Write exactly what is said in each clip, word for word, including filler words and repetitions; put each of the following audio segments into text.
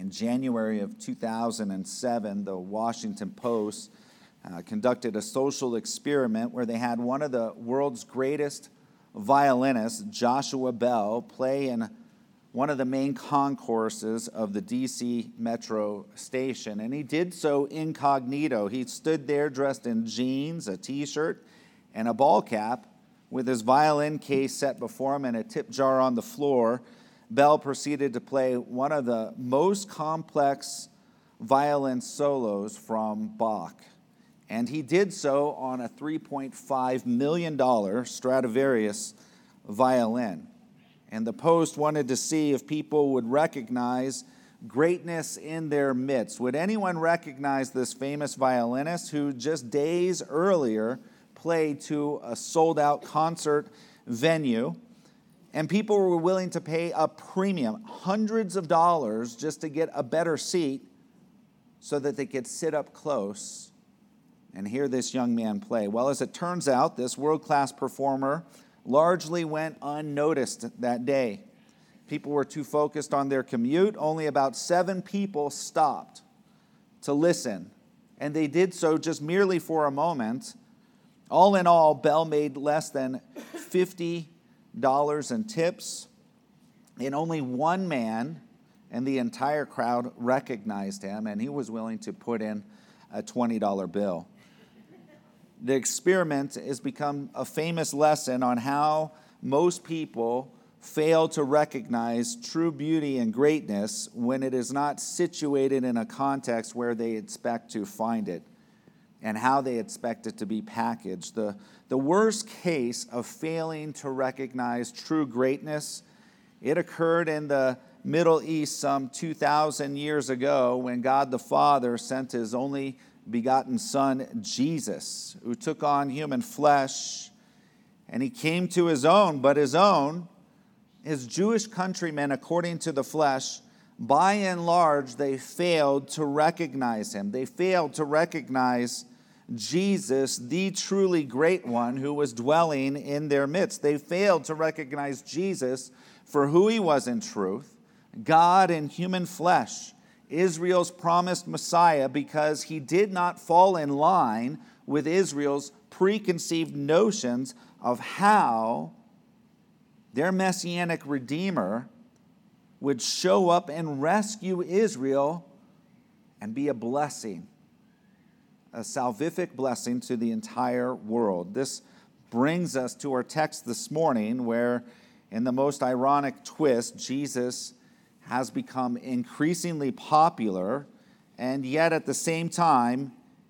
In January of two thousand seven, the Washington Post uh, conducted a social experiment where they had one of the world's greatest violinists, Joshua Bell, play in one of the main concourses of the D C Metro station. And he did so incognito. He stood there dressed in jeans, a t-shirt, and a ball cap with his violin case set before him and a tip jar on the floor. Bell proceeded to play one of the most complex violin solos from Bach. And he did so on a three point five million dollars Stradivarius violin. And the Post wanted to see if people would recognize greatness in their midst. Would anyone recognize this famous violinist who just days earlier played to a sold-out concert venue? And people were willing to pay a premium, hundreds of dollars, just to get a better seat so that they could sit up close and hear this young man play. Well, as it turns out, this world-class performer largely went unnoticed that day. People were too focused on their commute. Only about seven people stopped to listen, and they did so just merely for a moment. All in all, Bell made less than fifty dollars in tips, and only one man and the entire crowd recognized him, and he was willing to put in a twenty dollar bill. The experiment has become a famous lesson on how most people fail to recognize true beauty and greatness when it is not situated in a context where they expect to find it and how they expect it to be packaged. The, the worst case of failing to recognize true greatness, it occurred in the Middle East some two thousand years ago when God the Father sent his only begotten Son, Jesus, who took on human flesh, and he came to his own, but his own, his Jewish countrymen, according to the flesh, by and large, they failed to recognize him. They failed to recognize Jesus, the truly great one who was dwelling in their midst. They failed to recognize Jesus for who he was in truth, God in human flesh, Israel's promised Messiah, because he did not fall in line with Israel's preconceived notions of how their messianic Redeemer would show up and rescue Israel and be a blessing, a salvific blessing to the entire world. This brings us to our text this morning, where in the most ironic twist, Jesus has become increasingly popular, and yet at the same time,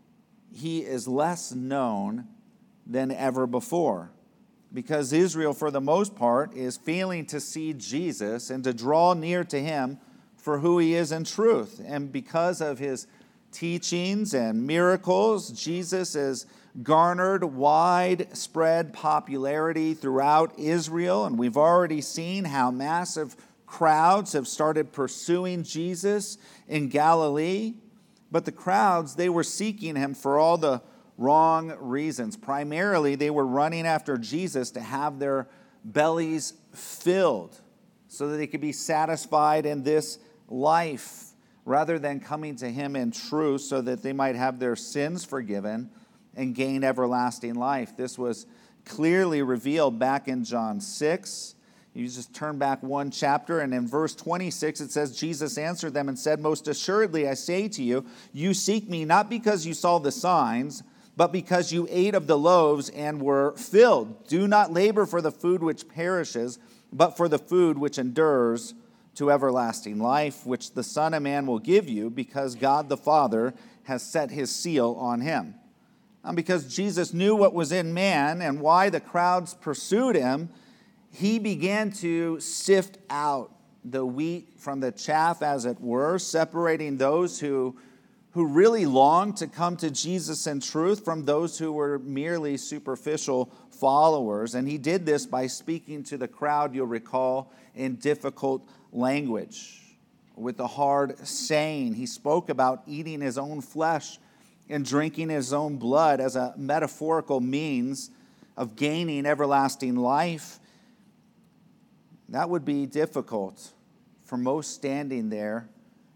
he is less known than ever before. Because Israel, for the most part, is failing to see Jesus and to draw near to him for who he is in truth. And because of his teachings and miracles, Jesus has garnered widespread popularity throughout Israel, and we've already seen how massive crowds have started pursuing Jesus in Galilee. But the crowds, they were seeking him for all the wrong reasons. Primarily, they were running after Jesus to have their bellies filled so that they could be satisfied in this life, rather than coming to him in truth so that they might have their sins forgiven and gain everlasting life. This was clearly revealed back in John six. You just turn back one chapter, and in verse twenty-six it says, Jesus answered them and said, most assuredly I say to you, you seek me not because you saw the signs, but because you ate of the loaves and were filled. Do not labor for the food which perishes, but for the food which endures to everlasting life, which the Son of Man will give you, because God the Father has set his seal on him. And because Jesus knew what was in man and why the crowds pursued him, he began to sift out the wheat from the chaff, as it were, separating those who, who really longed to come to Jesus in truth from those who were merely superficial followers. And he did this by speaking to the crowd, you'll recall, in difficult language, with a hard saying. He spoke about eating his own flesh and drinking his own blood as a metaphorical means of gaining everlasting life. That would be difficult for most standing there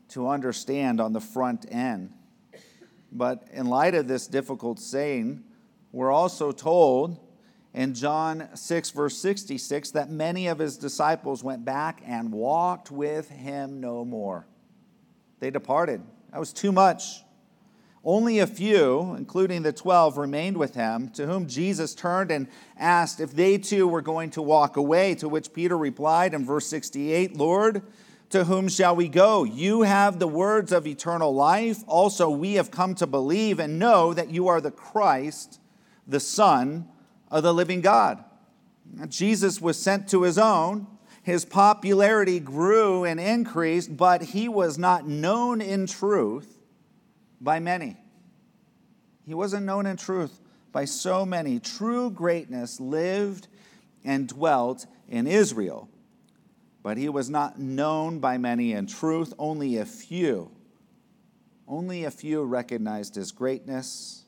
to understand on the front end. But in light of this difficult saying, we're also told in John six, verse sixty-six, that many of his disciples went back and walked with him no more. They departed. That was too much. Only a few, including the twelve, remained with him, to whom Jesus turned and asked if they too were going to walk away, to which Peter replied in verse sixty-eight, Lord, to whom shall we go? You have the words of eternal life. Also, we have come to believe and know that you are the Christ, the Son of the living God. Jesus was sent to his own. His popularity grew and increased, but he was not known in truth by many. He wasn't known in truth by so many. True greatness lived and dwelt in Israel, but he was not known by many in truth. Only a few, only a few recognized his greatness,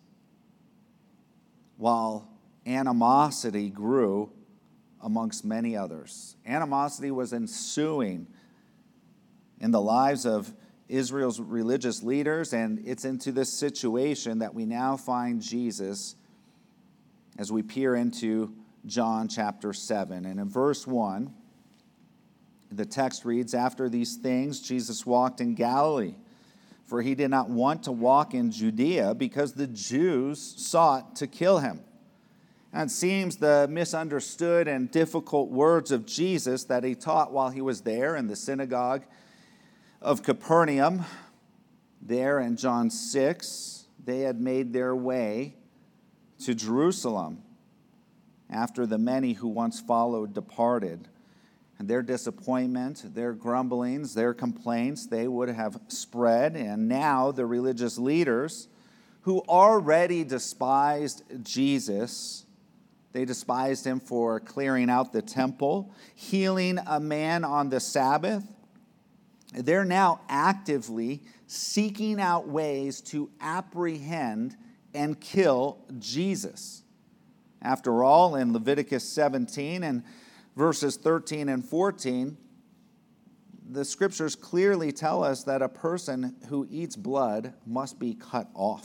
while animosity grew amongst many others. Animosity was ensuing in the lives of Israel's religious leaders, and it's into this situation that we now find Jesus as we peer into John chapter seven. And in verse one, the text reads, After these things, Jesus walked in Galilee, for he did not want to walk in Judea because the Jews sought to kill him. And it seems the misunderstood and difficult words of Jesus that he taught while he was there in the synagogue of Capernaum, there in John six, they had made their way to Jerusalem after the many who once followed departed. And their disappointment, their grumblings, their complaints, they would have spread. And now the religious leaders who already despised Jesus, they despised him for clearing out the temple, healing a man on the Sabbath. They're now actively seeking out ways to apprehend and kill Jesus. After all, in Leviticus seventeen and verses thirteen and fourteen, the scriptures clearly tell us that a person who eats blood must be cut off.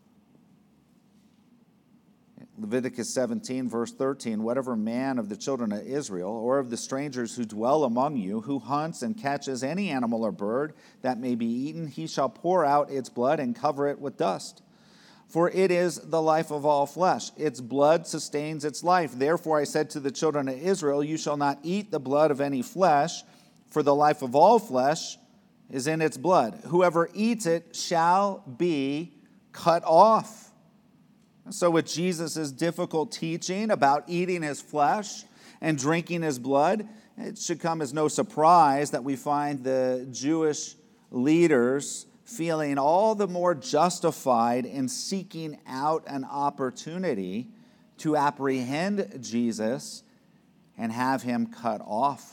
Leviticus seventeen, verse thirteen, whatever man of the children of Israel or of the strangers who dwell among you, who hunts and catches any animal or bird that may be eaten, he shall pour out its blood and cover it with dust. For it is the life of all flesh. Its blood sustains its life. Therefore I said to the children of Israel, you shall not eat the blood of any flesh, for the life of all flesh is in its blood. Whoever eats it shall be cut off. So with Jesus' difficult teaching about eating his flesh and drinking his blood, it should come as no surprise that we find the Jewish leaders feeling all the more justified in seeking out an opportunity to apprehend Jesus and have him cut off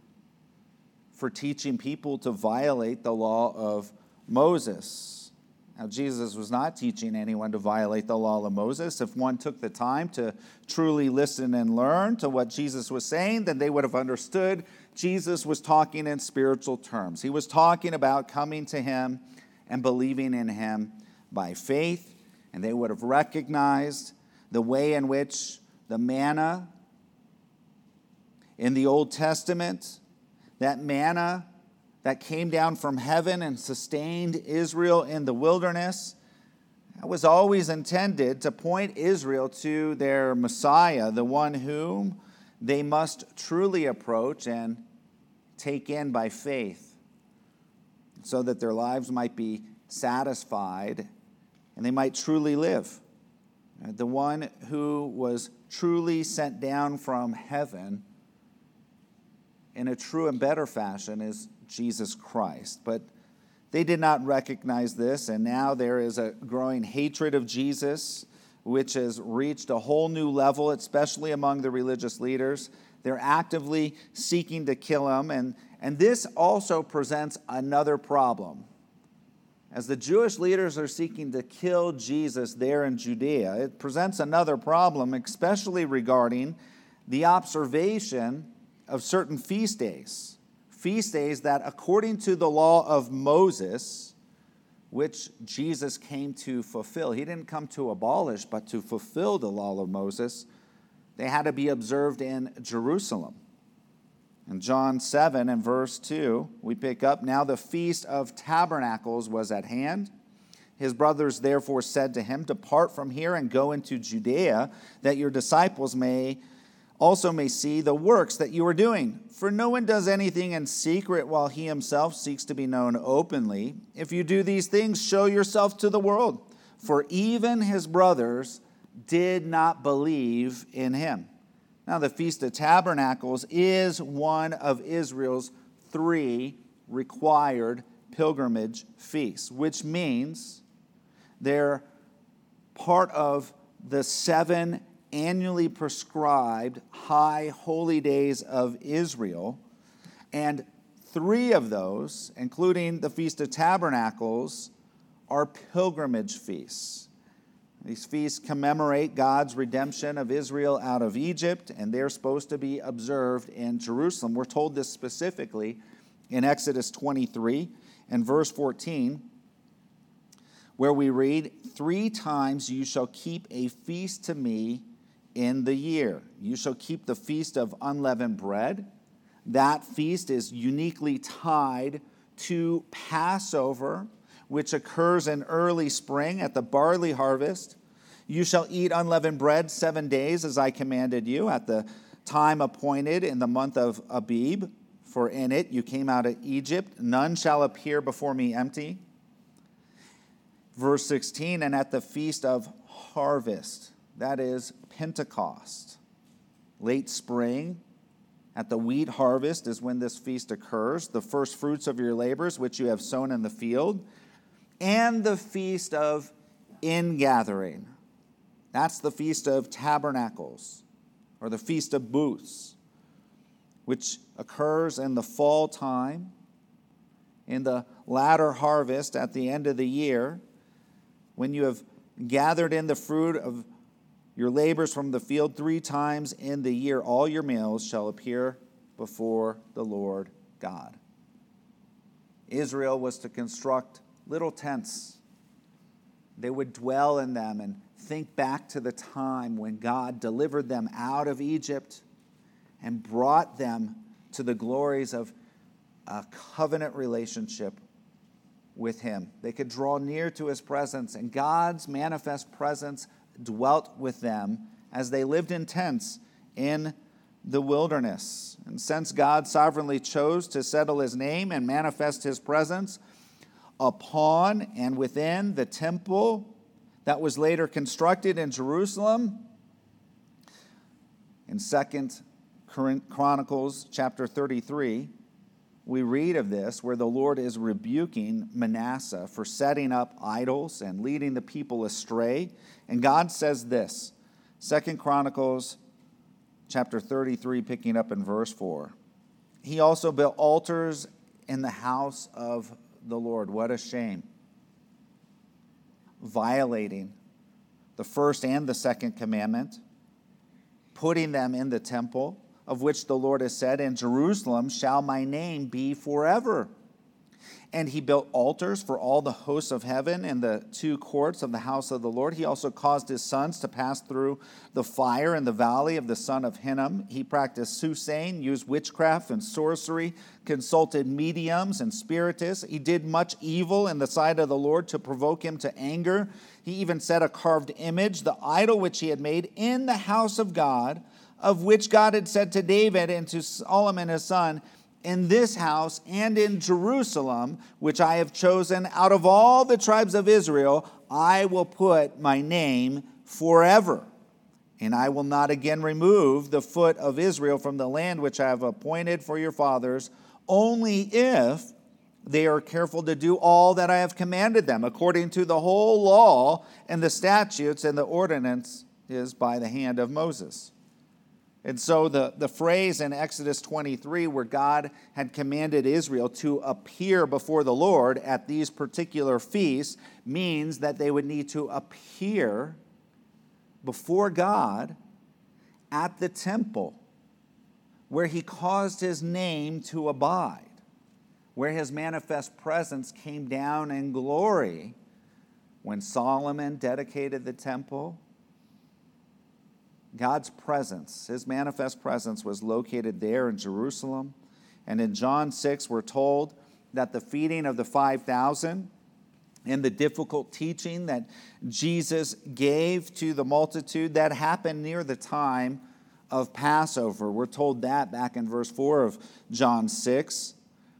for teaching people to violate the law of Moses. Now, Jesus was not teaching anyone to violate the law of Moses. If one took the time to truly listen and learn to what Jesus was saying, then they would have understood Jesus was talking in spiritual terms. He was talking about coming to him and believing in him by faith, and they would have recognized the way in which the manna in the Old Testament, that manna that came down from heaven and sustained Israel in the wilderness, that was always intended to point Israel to their Messiah, the one whom they must truly approach and take in by faith, so that their lives might be satisfied and they might truly live. The one who was truly sent down from heaven in a true and better fashion is Jesus Christ. But they did not recognize this, and now there is a growing hatred of Jesus, which has reached a whole new level, especially among the religious leaders. They're actively seeking to kill him, and, and this also presents another problem. As the Jewish leaders are seeking to kill Jesus there in Judea, it presents another problem, especially regarding the observation of certain feast days. feast days that, according to the law of Moses, which Jesus came to fulfill, he didn't come to abolish, but to fulfill the law of Moses, they had to be observed in Jerusalem. In John seven and verse two, we pick up, now the feast of tabernacles was at hand. His brothers therefore said to him, depart from here and go into Judea, that your disciples may also may see the works that you are doing. For no one does anything in secret while he himself seeks to be known openly. If you do these things, show yourself to the world. For even his brothers did not believe in him. Now the Feast of Tabernacles is one of Israel's three required pilgrimage feasts, which means they're part of the seven annually prescribed high holy days of Israel. And three of those, including the Feast of Tabernacles, are pilgrimage feasts. These feasts commemorate God's redemption of Israel out of Egypt, and they're supposed to be observed in Jerusalem. We're told this specifically in Exodus twenty-three and verse fourteen, where we read, three times you shall keep a feast to me in the year. You shall keep the feast of unleavened bread. That feast is uniquely tied to Passover, which occurs in early spring at the barley harvest. You shall eat unleavened bread seven days as I commanded you at the time appointed in the month of Abib, for in it you came out of Egypt. None shall appear before me empty. Verse sixteen, and at the feast of harvest, that is Pentecost, late spring, at the wheat harvest is when this feast occurs, the first fruits of your labors which you have sown in the field, and the feast of ingathering. That's the Feast of Tabernacles, or the Feast of Booths, which occurs in the fall time, in the latter harvest at the end of the year, when you have gathered in the fruit of your labors from the field three times in the year, all your males shall appear before the Lord God. Israel was to construct little tents. They would dwell in them and think back to the time when God delivered them out of Egypt and brought them to the glories of a covenant relationship with him. They could draw near to his presence, and God's manifest presence dwelt with them as they lived in tents in the wilderness. And since God sovereignly chose to settle his name and manifest his presence upon and within the temple that was later constructed in Jerusalem, in Second Chronicles chapter thirty-three, we read of this where the Lord is rebuking Manasseh for setting up idols and leading the people astray. And God says this, Second Chronicles chapter thirty-three, picking up in verse four. He also built altars in the house of the Lord. What a shame. Violating the first and the second commandment, putting them in the temple, of which the Lord has said, in Jerusalem shall my name be forever. And he built altars for all the hosts of heaven in the two courts of the house of the Lord. He also caused his sons to pass through the fire in the valley of the son of Hinnom. He practiced soothsaying, used witchcraft and sorcery, consulted mediums and spiritists. He did much evil in the sight of the Lord to provoke him to anger. He even set a carved image, the idol which he had made in the house of God, of which God had said to David and to Solomon his son, in this house and in Jerusalem, which I have chosen out of all the tribes of Israel, I will put my name forever. And I will not again remove the foot of Israel from the land which I have appointed for your fathers, only if they are careful to do all that I have commanded them, according to the whole law and the statutes and the ordinances by the hand of Moses. And so the, the phrase in Exodus twenty-three where God had commanded Israel to appear before the Lord at these particular feasts means that they would need to appear before God at the temple where he caused his name to abide. where his manifest presence came down in glory when Solomon dedicated the temple. God's presence, his manifest presence, was located there in Jerusalem. And in John six, we're told that the feeding of the five thousand and the difficult teaching that Jesus gave to the multitude, that happened near the time of Passover. We're told that back in verse four of John six.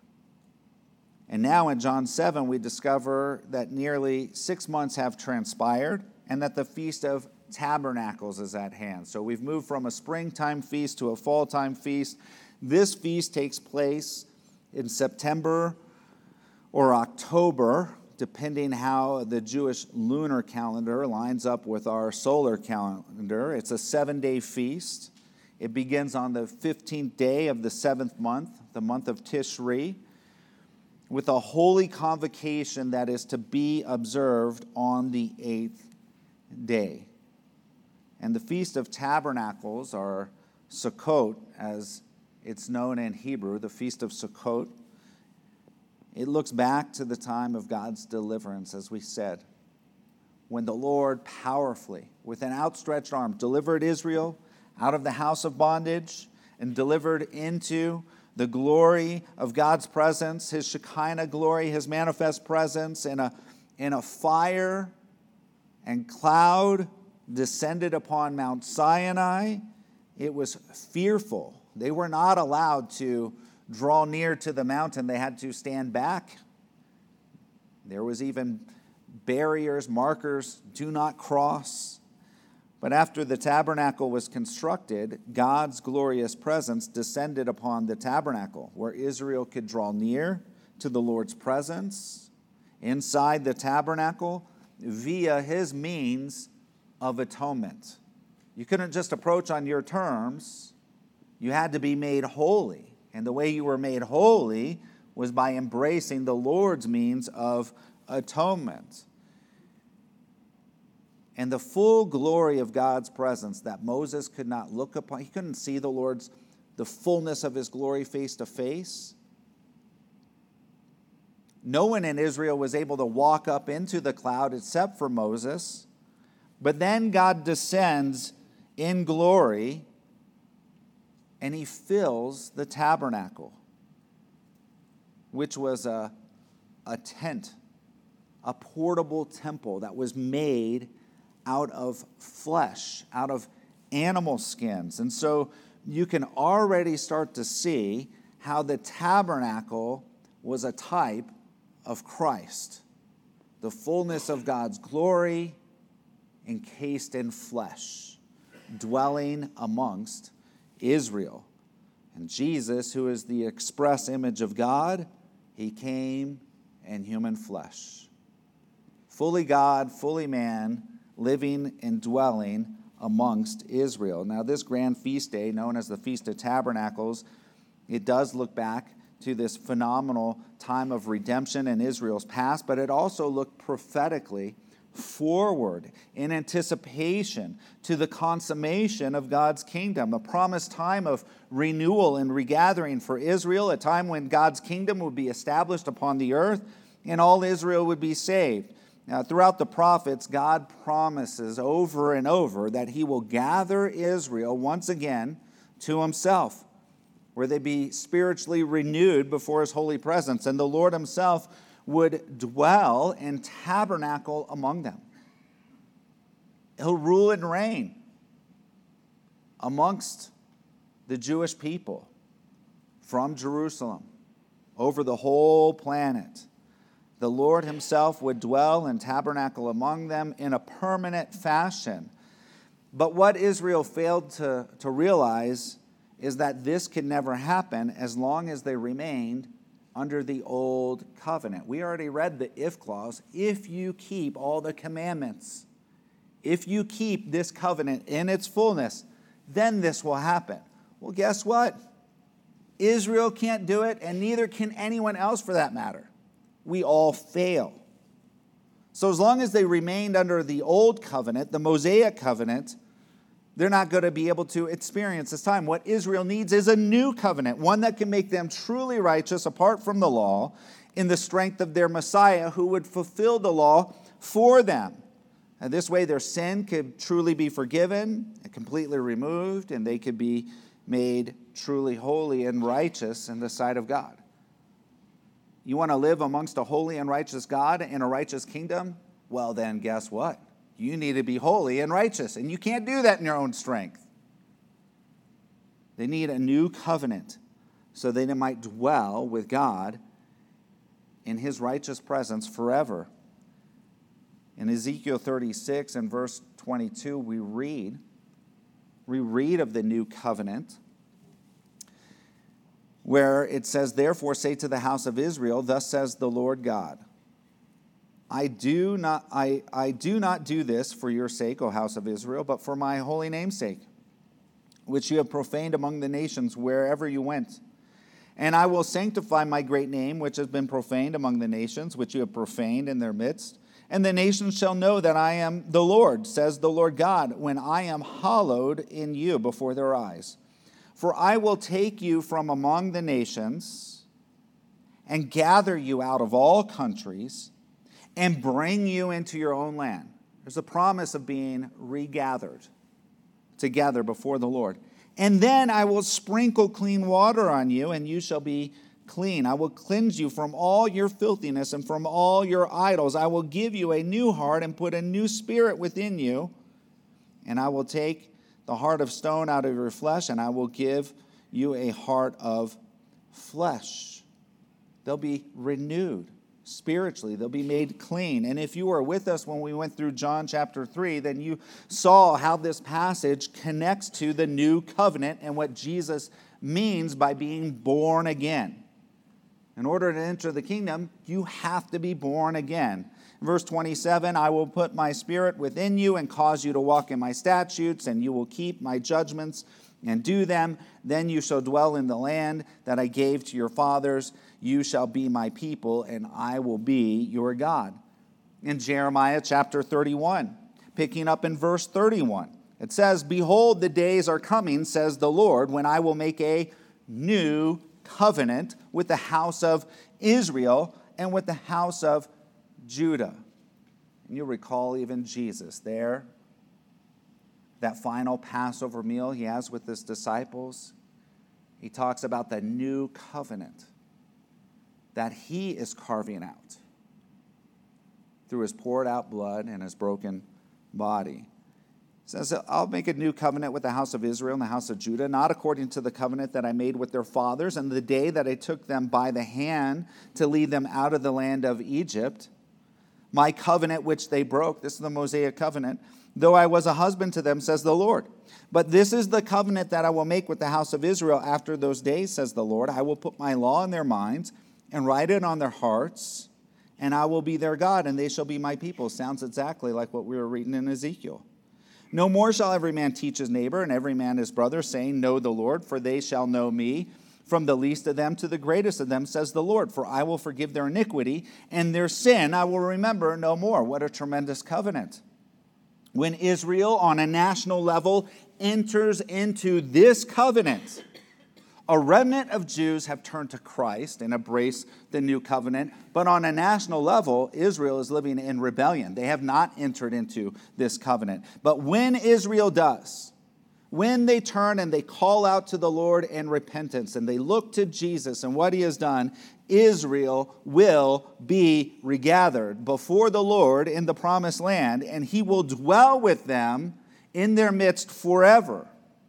And now in John seven, we discover that nearly six months have transpired and that the Feast of Tabernacles is at hand. So we've moved from a springtime feast to a fall-time feast. This feast takes place in September or October, depending how the Jewish lunar calendar lines up with our solar calendar. It's a seven-day feast. It begins on the fifteenth day of the seventh month, the month of Tishri, with a holy convocation that is to be observed on the eighth day. And the Feast of Tabernacles, or Sukkot, as it's known in Hebrew, the Feast of Sukkot, it looks back to the time of God's deliverance, as we said, when the Lord powerfully, with an outstretched arm, delivered Israel out of the house of bondage and delivered into the glory of God's presence, his Shekinah glory, his manifest presence in a, in a fire and cloud descended upon Mount Sinai. It was fearful. They were not allowed to draw near to the mountain. They had to stand back. There was even barriers, markers, do not cross. But after the tabernacle was constructed, God's glorious presence descended upon the tabernacle, where Israel could draw near to the Lord's presence inside the tabernacle via his means of atonement. You couldn't just approach on your terms. You had to be made holy. And the way you were made holy was by embracing the Lord's means of atonement. And the full glory of God's presence that Moses could not look upon, he couldn't see the Lord's, the fullness of his glory face to face. No one in Israel was able to walk up into the cloud except for Moses. But then God descends in glory and he fills the tabernacle, which was a, a tent, a portable temple that was made out of flesh, out of animal skins. And so you can already start to see how the tabernacle was a type of Christ, the fullness of God's glory encased in flesh, dwelling amongst Israel. And Jesus, who is the express image of God, he came in human flesh. Fully God, fully man, living and dwelling amongst Israel. Now, this grand feast day, known as the Feast of Tabernacles, it does look back to this phenomenal time of redemption in Israel's past, but it also looked prophetically forward in anticipation to the consummation of God's kingdom, a promised time of renewal and regathering for Israel, a time when God's kingdom would be established upon the earth and all Israel would be saved. Now, throughout the prophets, God promises over and over that he will gather Israel once again to himself, where they be spiritually renewed before his holy presence, and the Lord himself would dwell and tabernacle among them. He'll rule and reign amongst the Jewish people from Jerusalem over the whole planet. The Lord himself would dwell and tabernacle among them in a permanent fashion. But what Israel failed to, to realize is that this could never happen as long as they remained under the old covenant. We already read the if clause. If you keep all the commandments, if you keep this covenant in its fullness, then this will happen. Well, guess what? Israel can't do it, and neither can anyone else for that matter. We all fail. So as long as they remained under the old covenant, the Mosaic covenant, They're not going to be able to experience this time. What Israel needs is a new covenant, one that can make them truly righteous apart from the law in the strength of their Messiah who would fulfill the law for them. And this way their sin could truly be forgiven and completely removed, and they could be made truly holy and righteous in the sight of God. You want to live amongst a holy and righteous God in a righteous kingdom? Well, then guess what? You need to be holy and righteous, and you can't do that in your own strength. They need a new covenant so that they might dwell with God in his righteous presence forever. In Ezekiel thirty-six and verse twenty-two, we read, we read of the new covenant, where it says, "Therefore say to the house of Israel, thus says the Lord God, I do not I, I do not do this for your sake, O house of Israel, but for my holy name's sake, which you have profaned among the nations wherever you went. And I will sanctify my great name, which has been profaned among the nations, which you have profaned in their midst. And the nations shall know that I am the Lord, says the Lord God, when I am hallowed in you before their eyes. For I will take you from among the nations and gather you out of all countries and bring you into your own land." There's a promise of being regathered together before the Lord. "And then I will sprinkle clean water on you, and you shall be clean. I will cleanse you from all your filthiness and from all your idols. I will give you a new heart and put a new spirit within you. And I will take the heart of stone out of your flesh, and I will give you a heart of flesh." They'll be renewed spiritually. They'll be made clean. And if you were with us when we went through John chapter three, then you saw how this passage connects to the new covenant and what Jesus means by being born again. In order to enter the kingdom, you have to be born again. Verse twenty-seven, "I will put my spirit within you and cause you to walk in my statutes, and you will keep my judgments and do them. Then you shall dwell in the land that I gave to your fathers. You shall be my people, and I will be your God." In Jeremiah chapter thirty-one, picking up in verse thirty-one, it says, "Behold, the days are coming, says the Lord, when I will make a new covenant with the house of Israel and with the house of Judah." And you'll recall even Jesus there, that final Passover meal he has with his disciples. He talks about the new covenant that he is carving out through his poured out blood and his broken body. He says, "I'll make a new covenant with the house of Israel and the house of Judah, not according to the covenant that I made with their fathers and the day that I took them by the hand to lead them out of the land of Egypt. My covenant which they broke," this is the Mosaic covenant, "though I was a husband to them, says the Lord. But this is the covenant that I will make with the house of Israel after those days, says the Lord. I will put my law in their minds and write it on their hearts, and I will be their God, and they shall be my people." Sounds exactly like what we were reading in Ezekiel. "No more shall every man teach his neighbor and every man his brother, saying, Know the Lord, for they shall know me, from the least of them to the greatest of them, says the Lord. For I will forgive their iniquity, and their sin I will remember no more." What a tremendous covenant. When Israel, on a national level, enters into this covenant, a remnant of Jews have turned to Christ and embraced the new covenant. But on a national level, Israel is living in rebellion. They have not entered into this covenant. But when Israel does, when they turn and they call out to the Lord in repentance and they look to Jesus and what he has done, Israel will be regathered before the Lord in the promised land, and he will dwell with them in their midst forever.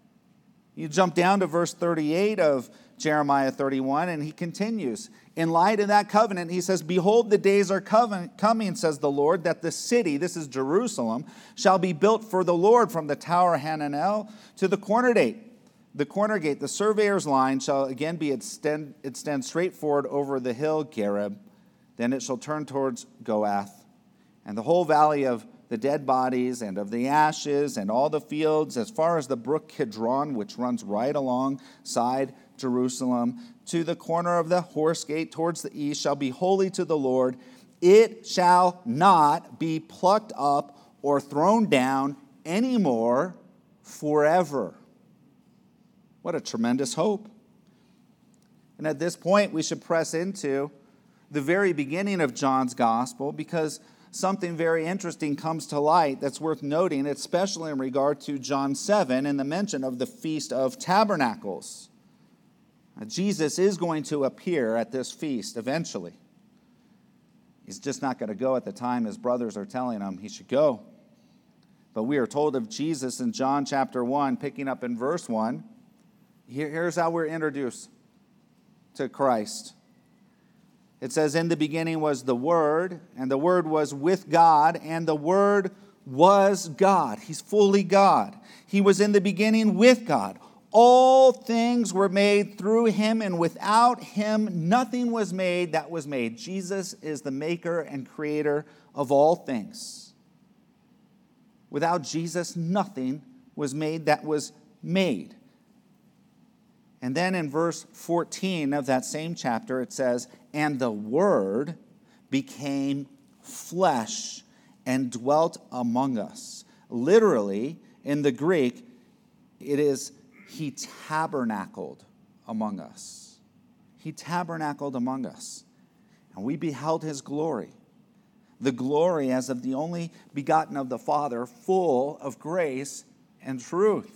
You jump down to verse thirty-eight of Jeremiah thirty-one, and he continues. In light of that covenant, he says, "Behold, the days are coming, says the Lord, that the city," this is Jerusalem, "shall be built for the Lord from the tower Hananel to the corner gate. The corner gate, the surveyor's line, shall again be extend, extend straight forward over the hill Gareb. Then it shall turn towards Goath, and the whole valley of the dead bodies and of the ashes and all the fields as far as the brook Kidron, which runs right alongside Jerusalem, to the corner of the horse gate towards the east, shall be holy to the Lord. It shall not be plucked up or thrown down anymore forever. What a tremendous hope. And at this point, we should press into the very beginning of John's gospel, because something very interesting comes to light that's worth noting, especially in regard to John seven and the mention of the Feast of Tabernacles. Now, Jesus is going to appear at this feast eventually. He's just not going to go at the time his brothers are telling him he should go. But we are told of Jesus in John chapter one, picking up in verse one. Here, here's how we're introduced to Christ. It says, in the beginning was the Word, and the Word was with God, and the Word was God. He's fully God. He was in the beginning with God. All things were made through him, and without him nothing was made that was made. Jesus is the maker and creator of all things. Without Jesus, nothing was made that was made. And then in verse fourteen of that same chapter, it says, and the Word became flesh and dwelt among us. Literally, in the Greek, it is, he tabernacled among us. He tabernacled among us. And we beheld his glory. The glory as of the only begotten of the Father, full of grace and truth.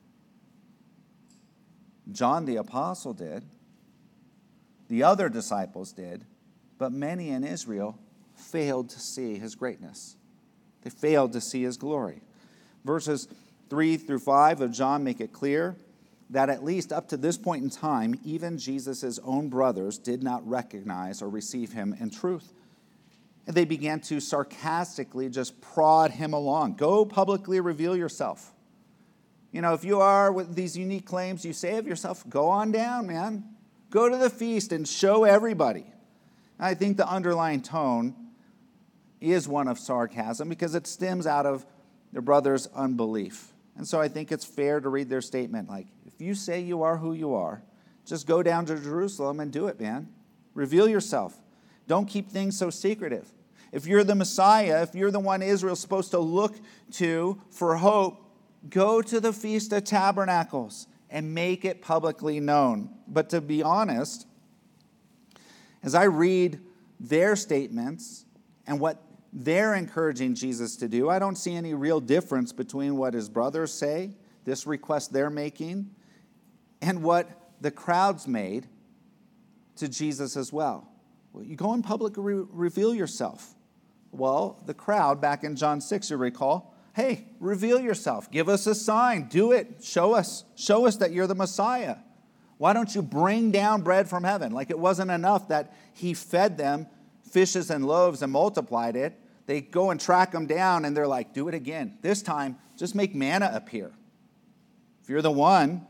John the Apostle did. The other disciples did. But many in Israel failed to see his greatness. They failed to see his glory. Verses three through five of John make it clear that at least up to this point in time, even Jesus' own brothers did not recognize or receive him in truth. And they began to sarcastically just prod him along. Go publicly reveal yourself. You know, if you are with these unique claims you say of yourself, go on down, man. Go to the feast and show everybody. I think the underlying tone is one of sarcasm because it stems out of their brother's unbelief. And so I think it's fair to read their statement like, if you say you are who you are, just go down to Jerusalem and do it, man. Reveal yourself. Don't keep things so secretive. If you're the Messiah, if you're the one Israel's supposed to look to for hope, go to the Feast of Tabernacles and make it publicly known. But to be honest, as I read their statements and what they're encouraging Jesus to do, I don't see any real difference between what his brothers say, this request they're making, and what the crowds made to Jesus as well. Well, you go in public and re- reveal yourself. Well, the crowd back in John six, you recall, hey, reveal yourself. Give us a sign. Do it. Show us. Show us that you're the Messiah. Why don't you bring down bread from heaven? Like it wasn't enough that he fed them fishes and loaves and multiplied it. They go and track them down and they're like, do it again. This time, just make manna appear. If you're the one,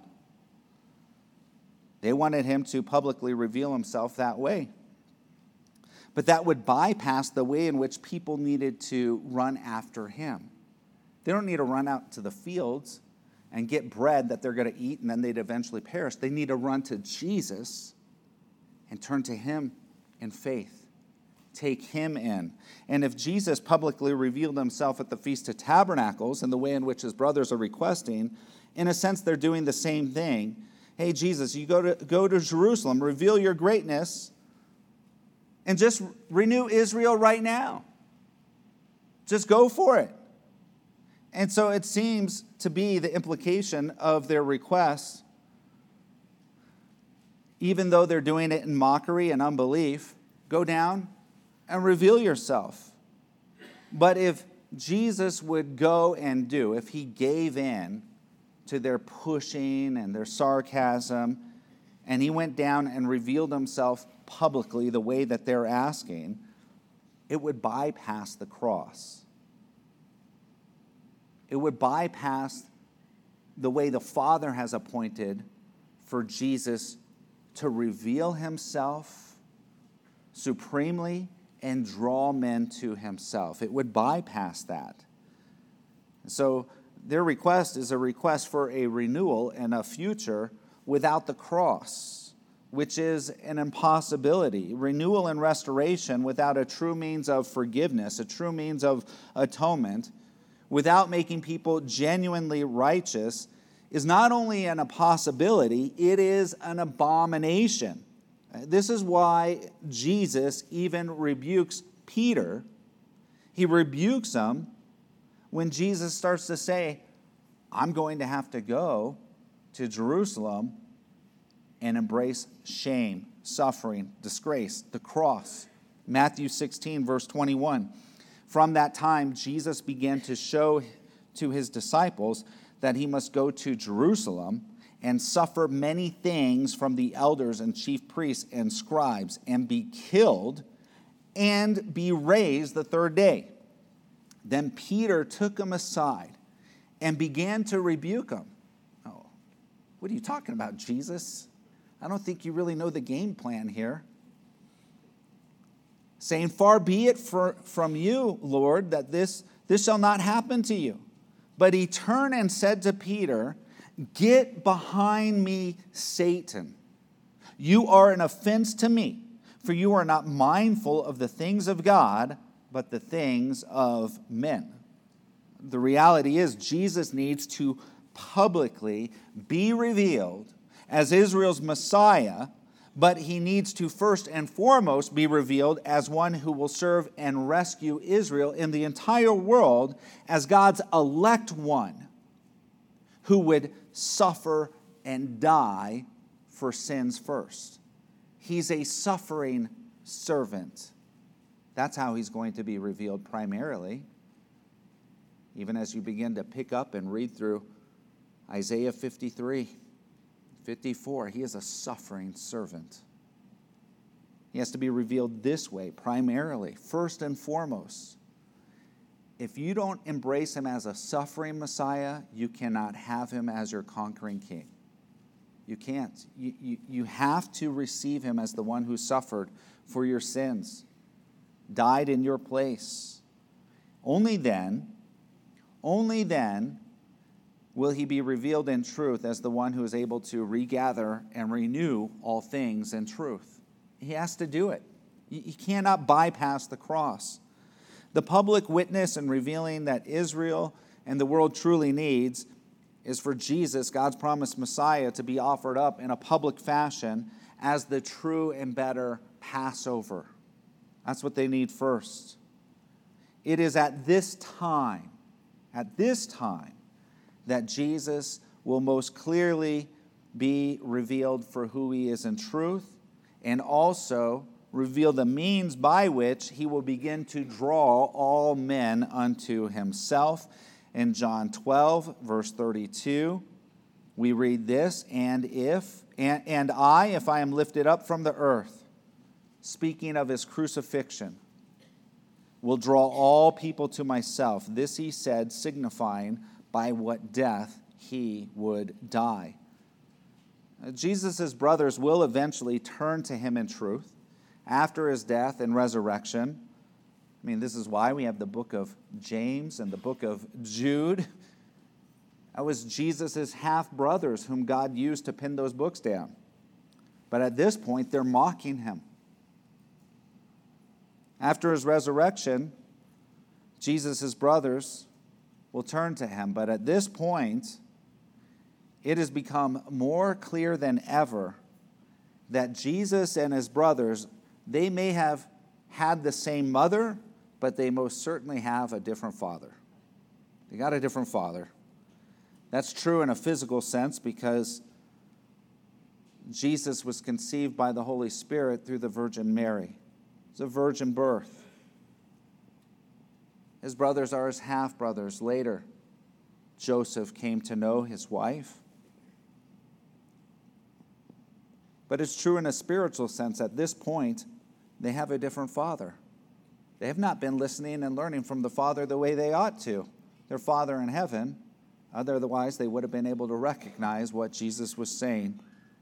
they wanted him to publicly reveal himself that way. But that would bypass the way in which people needed to run after him. They don't need to run out to the fields and get bread that they're going to eat and then they'd eventually perish. They need to run to Jesus and turn to him in faith. Take him in. And if Jesus publicly revealed himself at the Feast of Tabernacles in the way in which his brothers are requesting, in a sense they're doing the same thing. Hey, Jesus, you go to, go to Jerusalem, reveal your greatness, and just renew Israel right now. Just go for it. And so it seems to be the implication of their request, even though they're doing it in mockery and unbelief, go down and reveal yourself. But if Jesus would go and do, if he gave in to their pushing and their sarcasm, and he went down and revealed himself publicly the way that they're asking, it would bypass the cross. It would bypass the way the Father has appointed for Jesus to reveal himself supremely and draw men to himself. It would bypass that. So their request is a request for a renewal and a future without the cross, which is an impossibility. Renewal and restoration without a true means of forgiveness, a true means of atonement, without making people genuinely righteous is not only an impossibility, it is an abomination. This is why Jesus even rebukes Peter. He rebukes him when Jesus starts to say, I'm going to have to go to Jerusalem and embrace shame, suffering, disgrace, the cross. Matthew sixteen, verse twenty-one. From that time, Jesus began to show to his disciples that he must go to Jerusalem and suffer many things from the elders and chief priests and scribes and be killed and be raised the third day. Then Peter took him aside and began to rebuke him. Oh, what are you talking about, Jesus? I don't think you really know the game plan here. Saying, far be it for, from you, Lord, that this, this shall not happen to you. But he turned and said to Peter, get behind me, Satan. You are an offense to me, for you are not mindful of the things of God, but the things of men. The reality is Jesus needs to publicly be revealed as Israel's Messiah, but he needs to first and foremost be revealed as one who will serve and rescue Israel in the entire world as God's elect one who would suffer and die for sins first. He's a suffering servant. That's how he's going to be revealed primarily. Even as you begin to pick up and read through Isaiah fifty-three, fifty-four, he is a suffering servant. He has to be revealed this way, primarily, first and foremost. If you don't embrace him as a suffering Messiah, you cannot have him as your conquering king. You can't. You, you, you have to receive him as the one who suffered for your sins, died in your place. Only then, only then will he be revealed in truth as the one who is able to regather and renew all things in truth. He has to do it. He cannot bypass the cross. The public witness and revealing that Israel and the world truly needs is for Jesus, God's promised Messiah, to be offered up in a public fashion as the true and better Passover. That's what they need first. It is at this time, at this time, that Jesus will most clearly be revealed for who he is in truth, and also reveal the means by which he will begin to draw all men unto himself. In John twelve, verse thirty-two, we read this, and if and, and I, if I am lifted up from the earth, speaking of his crucifixion, will draw all people to myself. This he said, signifying by what death he would die. Jesus' brothers will eventually turn to him in truth after his death and resurrection. I mean, this is why we have the book of James and the book of Jude. That was Jesus' half-brothers whom God used to pin those books down. But at this point, they're mocking him. After his resurrection, Jesus' brothers will turn to him. But at this point, it has become more clear than ever that Jesus and his brothers, they may have had the same mother, but they most certainly have a different father. They got a different father. That's true in a physical sense because Jesus was conceived by the Holy Spirit through the Virgin Mary. It's a virgin birth. His brothers are his half-brothers. Later, Joseph came to know his wife. But it's true in a spiritual sense. At this point, they have a different father. They have not been listening and learning from the Father the way they ought to. Their Father in heaven. Otherwise, they would have been able to recognize what Jesus was saying.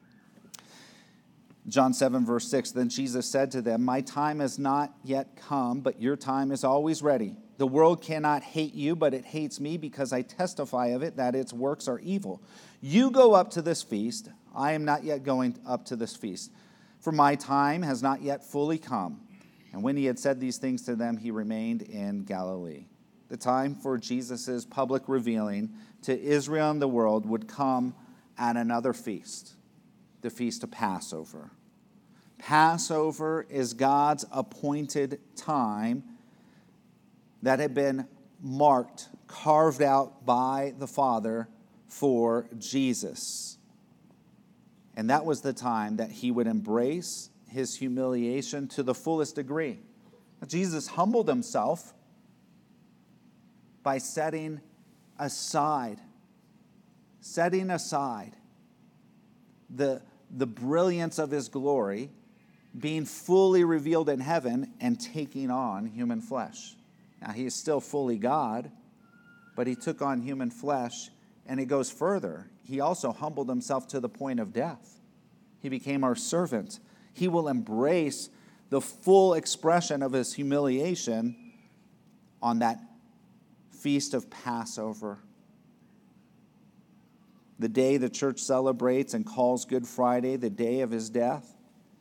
John seven, verse six, then Jesus said to them, my time has not yet come, but your time is always ready. The world cannot hate you, but it hates me because I testify of it that its works are evil. You go up to this feast. I am not yet going up to this feast, for my time has not yet fully come. And when he had said these things to them, he remained in Galilee. the time for Jesus' public revealing to Israel and the world would come at another feast, the Feast of Passover. Passover is God's appointed time that had been marked, carved out by the Father for Jesus. And that was the time that he would embrace his humiliation to the fullest degree. Jesus humbled himself by setting aside, setting aside the, the brilliance of his glory, being fully revealed in heaven and taking on human flesh. Now, he is still fully God, but he took on human flesh, and it goes further. He also humbled himself to the point of death. He became our servant. He will embrace the full expression of his humiliation on that Feast of Passover, the day the church celebrates and calls Good Friday, the day of his death.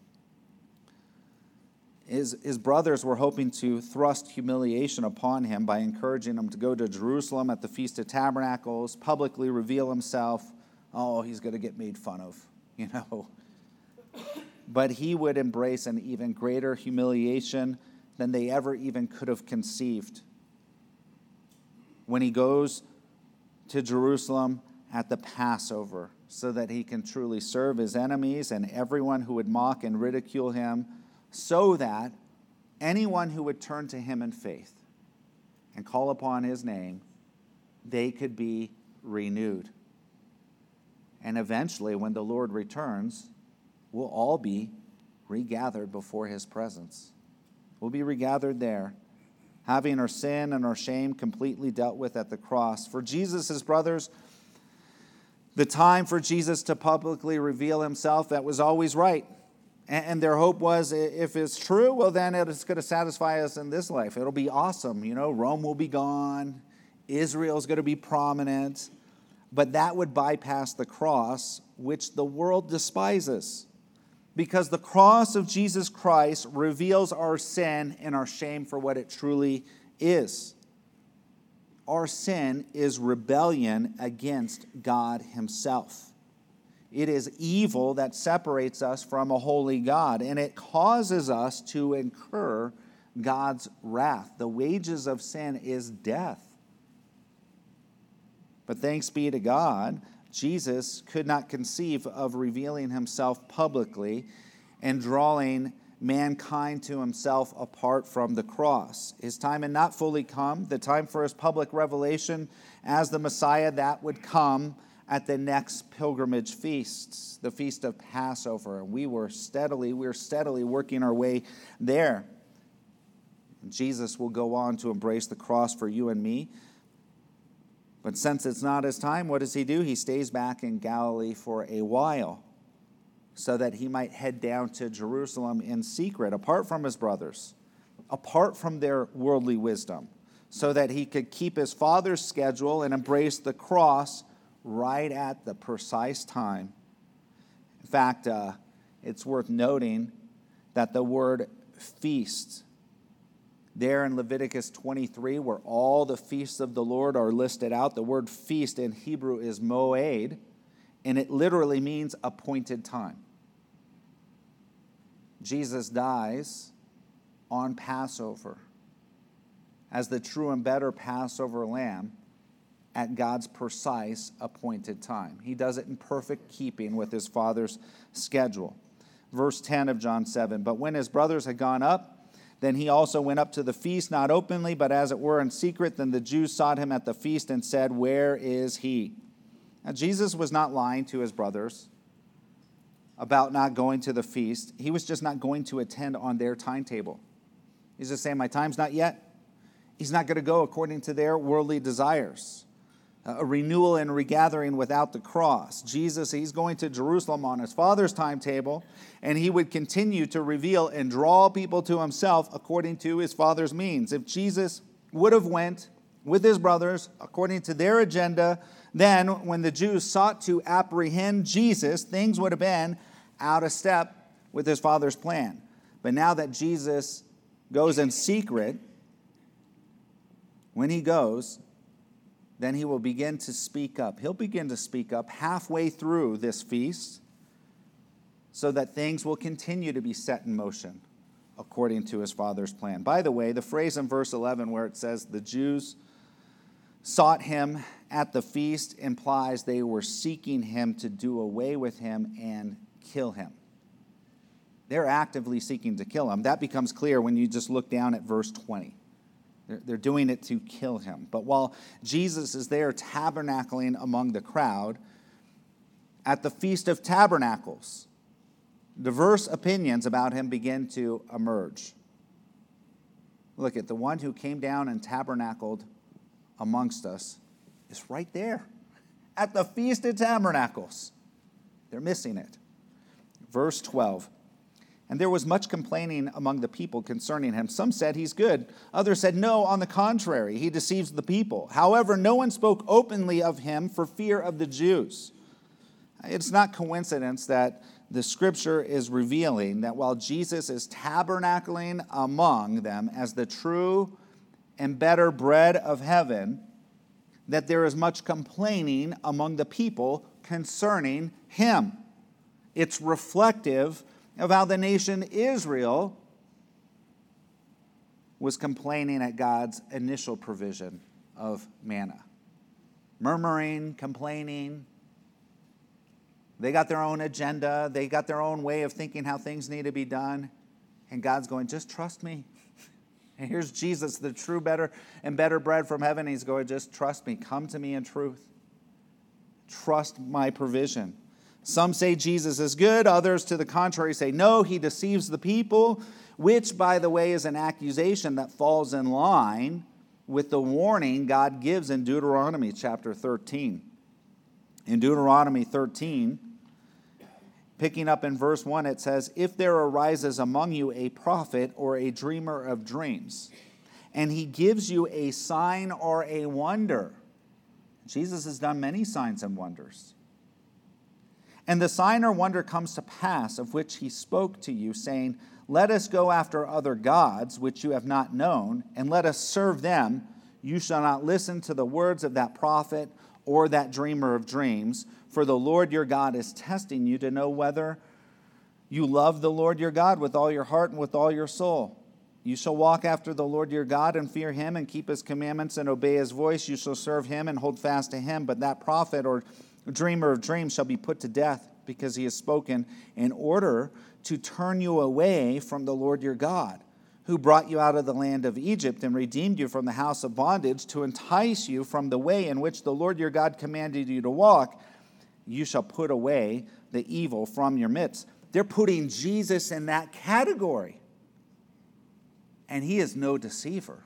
His, his brothers were hoping to thrust humiliation upon him by encouraging him to go to Jerusalem at the Feast of Tabernacles, publicly reveal himself. Oh, he's going to get made fun of, you know. But he would embrace an even greater humiliation than they ever even could have conceived. When he goes to Jerusalem at the Passover, so that he can truly serve his enemies and everyone who would mock and ridicule him, so that anyone who would turn to him in faith and call upon his name, they could be renewed. And eventually, when the Lord returns, we'll all be regathered before his presence. We'll be regathered there, having our sin and our shame completely dealt with at the cross. For Jesus, his brothers, the time for Jesus to publicly reveal himself, that was always right. And their hope was, if it's true, well, then it's going to satisfy us in this life. It'll be awesome. You know, Rome will be gone. Israel's going to be prominent. But that would bypass the cross, which the world despises. Because the cross of Jesus Christ reveals our sin and our shame for what it truly is. Our sin is rebellion against God himself. It is evil that separates us from a holy God, and it causes us to incur God's wrath. The wages of sin is death. But thanks be to God, Jesus could not conceive of revealing himself publicly and drawing mankind to himself apart from the cross. His time had not fully come. The time for his public revelation as the Messiah, that would come at the next pilgrimage feasts, the Feast of Passover. And we were steadily, we were steadily working our way there. And Jesus will go on to embrace the cross for you and me. But since it's not his time, what does he do? He stays back in Galilee for a while so that he might head down to Jerusalem in secret, apart from his brothers, apart from their worldly wisdom, so that he could keep his Father's schedule and embrace the cross right at the precise time. In fact, uh, it's worth noting that the word feast, there in Leviticus twenty-three, where all the feasts of the Lord are listed out, the word feast in Hebrew is moed, and it literally means appointed time. Jesus dies on Passover as the true and better Passover lamb at God's precise appointed time. He does it in perfect keeping with his Father's schedule. Verse ten of John seven, but when his brothers had gone up, then he also went up to the feast, not openly, but as it were in secret. Then the Jews sought him at the feast and said, where is he? Now, Jesus was not lying to his brothers about not going to the feast. He was just not going to attend on their timetable. He's just saying, my time's not yet. He's not going to go according to their worldly desires. A renewal and regathering without the cross. Jesus, he's going to Jerusalem on his Father's timetable, and he would continue to reveal and draw people to himself according to his Father's means. If Jesus would have went with his brothers according to their agenda, then when the Jews sought to apprehend Jesus, things would have been out of step with his Father's plan. But now that Jesus goes in secret, when he goes, then he will begin to speak up. He'll begin to speak up halfway through this feast so that things will continue to be set in motion according to his Father's plan. By the way, the phrase in verse eleven where it says the Jews sought him at the feast implies they were seeking him to do away with him and kill him. They're actively seeking to kill him. That becomes clear when you just look down at verse twenty. They're, they're doing it to kill him. But while Jesus is there tabernacling among the crowd, at the Feast of Tabernacles, diverse opinions about him begin to emerge. Look at the one who came down and tabernacled amongst us is right there at the Feast of Tabernacles. They're missing it. Verse twelve. And there was much complaining among the people concerning him. Some said he's good. Others said, no, on the contrary, he deceives the people. However, no one spoke openly of him for fear of the Jews. It's not coincidence that the scripture is revealing that while Jesus is tabernacling among them as the true and better bread of heaven, that there is much complaining among the people concerning him. It's reflective of how the nation Israel was complaining at God's initial provision of manna. Murmuring, complaining. They got their own agenda. They got their own way of thinking how things need to be done. And God's going, just trust me. And here's Jesus, the true better and better bread from heaven. He's going, just trust me. Come to me in truth. Trust my provision. Some say Jesus is good. Others, to the contrary, say, no, he deceives the people, which, by the way, is an accusation that falls in line with the warning God gives in Deuteronomy chapter thirteen. In Deuteronomy thirteen, picking up in verse one, it says, if there arises among you a prophet or a dreamer of dreams, and he gives you a sign or a wonder. Jesus has done many signs and wonders. And the sign or wonder comes to pass of which he spoke to you, saying, let us go after other gods which you have not known, and let us serve them. You shall not listen to the words of that prophet or that dreamer of dreams, for the Lord your God is testing you to know whether you love the Lord your God with all your heart and with all your soul. You shall walk after the Lord your God and fear him and keep his commandments and obey his voice. You shall serve him and hold fast to him. But that prophet or dreamer of dreams shall be put to death, because he has spoken in order to turn you away from the Lord your God, who brought you out of the land of Egypt and redeemed you from the house of bondage, to entice you from the way in which the Lord your God commanded you to walk. You shall put away the evil from your midst. They're putting Jesus in that category. And he is no deceiver.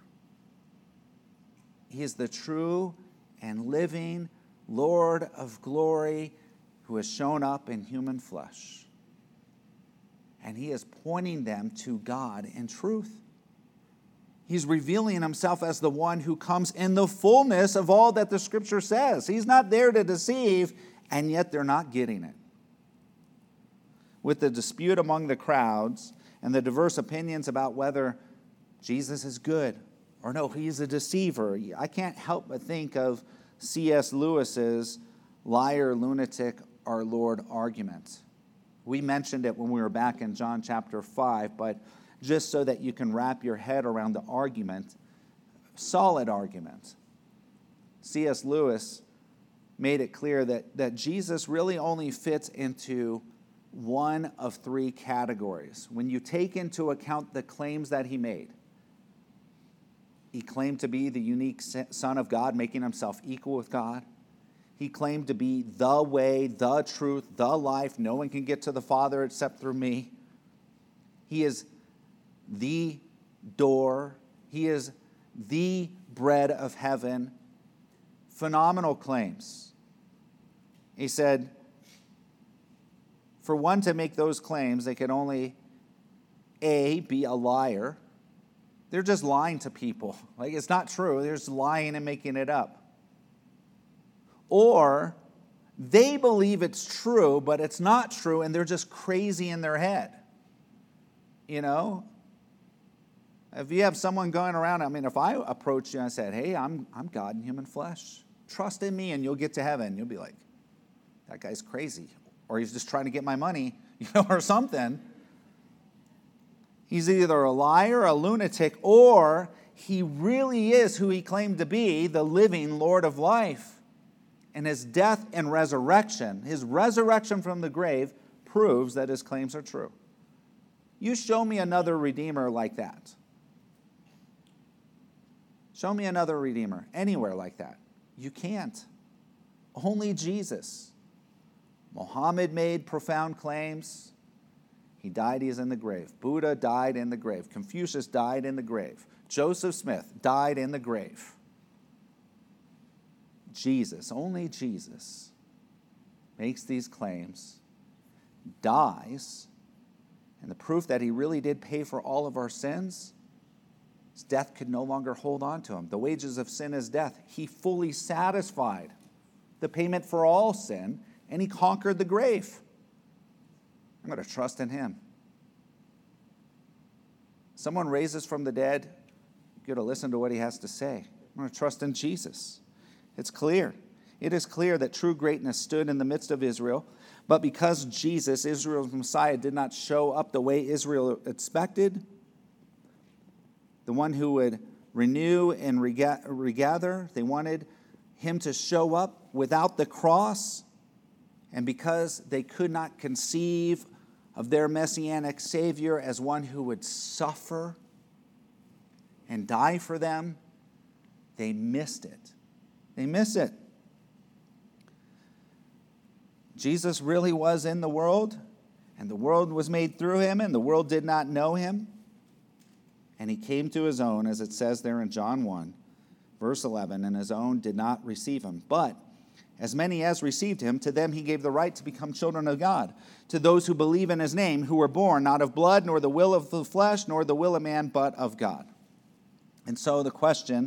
He is the true and living Lord of glory, who has shown up in human flesh. And he is pointing them to God in truth. He's revealing himself as the one who comes in the fullness of all that the scripture says. He's not there to deceive, and yet they're not getting it. With the dispute among the crowds and the diverse opinions about whether Jesus is good or no, he's a deceiver, I can't help but think of C S Lewis's liar, lunatic, our Lord argument. We mentioned it when we were back in John chapter five, but just so that you can wrap your head around the argument, solid argument. C S Lewis made it clear that, that Jesus really only fits into one of three categories. When you take into account the claims that he made, he claimed to be the unique Son of God, making himself equal with God. He claimed to be the way, the truth, the life. No one can get to the Father except through me. He is the door. He is the bread of heaven. Phenomenal claims. He said, for one to make those claims, they could only, A, be a liar. They're just lying to people. Like, it's not true. They're just lying and making it up. Or they believe it's true, but it's not true, and they're just crazy in their head. You know? If you have someone going around, I mean, if I approached you and I said, hey, I'm, I'm God in human flesh, trust in me and you'll get to heaven, you'll be like, that guy's crazy. Or he's just trying to get my money, you know, or something. He's either a liar, a lunatic, or he really is who he claimed to be, the living Lord of life. And his death and resurrection, his resurrection from the grave, proves that his claims are true. You show me another redeemer like that. Show me another redeemer anywhere like that. You can't. Only Jesus. Muhammad made profound claims. He died, he's in the grave. Buddha died in the grave. Confucius died in the grave. Joseph Smith died in the grave. Jesus, only Jesus, makes these claims, dies, and the proof that he really did pay for all of our sins, his death could no longer hold on to him. The wages of sin is death. He fully satisfied the payment for all sin, and he conquered the grave. I'm going to trust in him. Someone raises from the dead, you've got to listen to what he has to say. I'm going to trust in Jesus. It's clear. It is clear that true greatness stood in the midst of Israel, but because Jesus, Israel's Messiah, did not show up the way Israel expected, the one who would renew and regather, they wanted him to show up without the cross, and because they could not conceive of their messianic Savior as one who would suffer and die for them, they missed it. They miss it. Jesus really was in the world, and the world was made through him, and the world did not know him. And he came to his own, as it says there in John one, verse eleven, and his own did not receive him. But as many as received him, to them he gave the right to become children of God, to those who believe in his name, who were born not of blood, nor the will of the flesh, nor the will of man, but of God. And so the question,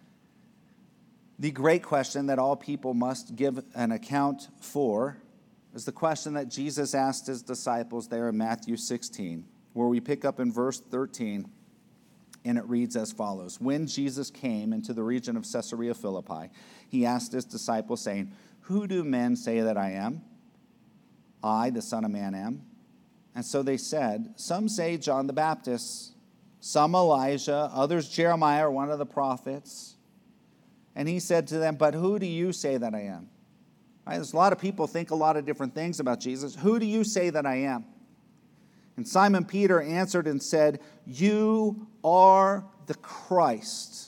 the great question that all people must give an account for, is the question that Jesus asked his disciples there in Matthew sixteen, where we pick up in verse thirteen, and it reads as follows. When Jesus came into the region of Caesarea Philippi, he asked his disciples, saying, who do men say that I am? I, the Son of Man, am. And so they said, some say John the Baptist, some Elijah, others Jeremiah or one of the prophets. And he said to them, but who do you say that I am? Right? There's a lot of people think a lot of different things about Jesus. Who do you say that I am? And Simon Peter answered and said, you are the Christ.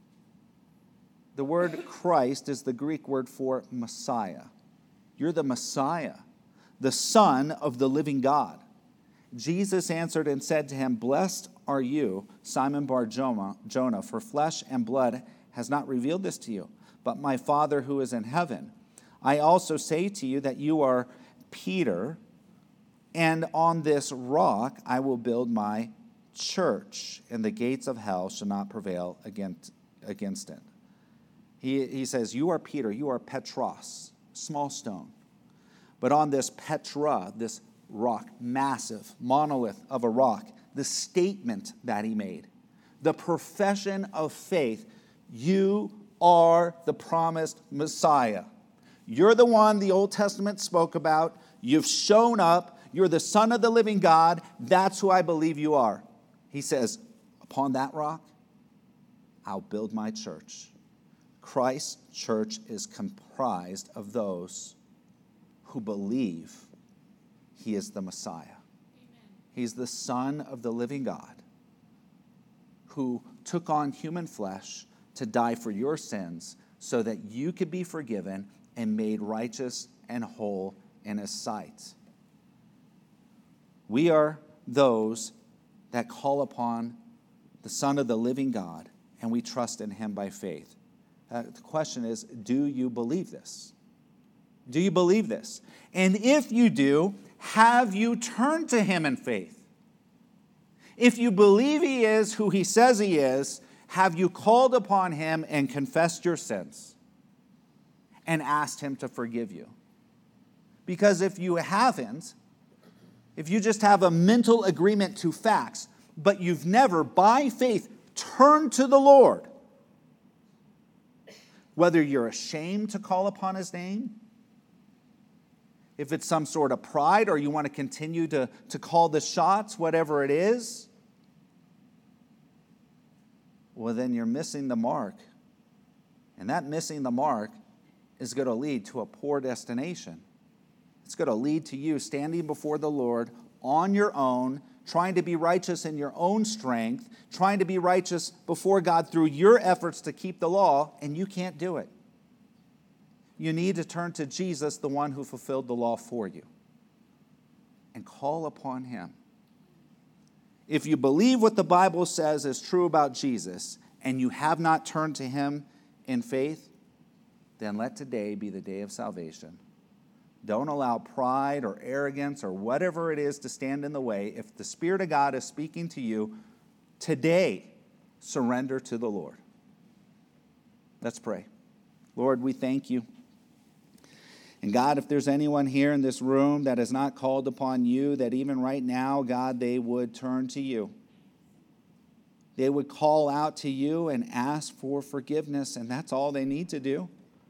The word Christ is the Greek word for Messiah. You're the Messiah, the Son of the living God. Jesus answered and said to him, blessed are you, Simon Bar-Jonah, for flesh and blood has not revealed this to you, but my Father who is in heaven. I also say to you that you are Peter, and on this rock I will build my church, and the gates of hell shall not prevail against, against it. He, he says, you are Peter, you are Petros, small stone. But on this Petra, this rock, massive monolith of a rock, the statement that he made, the profession of faith, you are the promised Messiah. You're the one the Old Testament spoke about. You've shown up. You're the Son of the living God. That's who I believe you are. He says, upon that rock, I'll build my church. Christ's church is comprised of those who believe he is the Messiah. Amen. He's the Son of the living God who took on human flesh to die for your sins so that you could be forgiven and made righteous and whole in his sight. We are those that call upon the Son of the living God, and we trust in him by faith. Uh, the question is, do you believe this? Do you believe this? And if you do, have you turned to him in faith? If you believe he is who he says he is, have you called upon him and confessed your sins and asked him to forgive you? Because if you haven't, if you just have a mental agreement to facts, but you've never, by faith, turned to the Lord, whether you're ashamed to call upon his name, if it's some sort of pride or you want to continue to, to call the shots, whatever it is, well, then you're missing the mark. And that missing the mark is going to lead to a poor destination. It's going to lead to you standing before the Lord on your own, trying to be righteous in your own strength, trying to be righteous before God through your efforts to keep the law, and you can't do it. You need to turn to Jesus, the one who fulfilled the law for you, and call upon him. If you believe what the Bible says is true about Jesus, and you have not turned to him in faith, then let today be the day of salvation. Don't allow pride or arrogance or whatever it is to stand in the way. If the Spirit of God is speaking to you, today, surrender to the Lord. Let's pray. Lord, we thank you. And God, if there's anyone here in this room that has not called upon you, that even right now, God, they would turn to you. They would call out to you and ask for forgiveness, and that's all they need to do.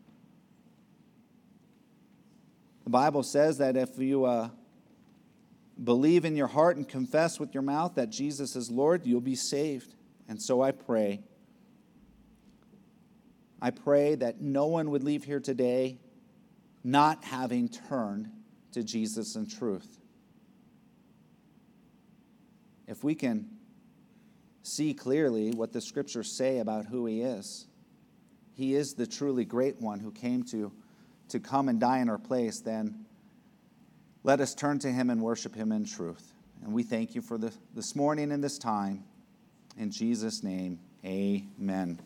The Bible says that if you uh, believe in your heart and confess with your mouth that Jesus is Lord, you'll be saved. And so I pray. I pray that no one would leave here today not having turned to Jesus in truth. If we can see clearly what the Scriptures say about who he is, he is the truly great one who came to, to come and die in our place, then let us turn to him and worship him in truth. And we thank you for the, this morning and this time. In Jesus' name, amen.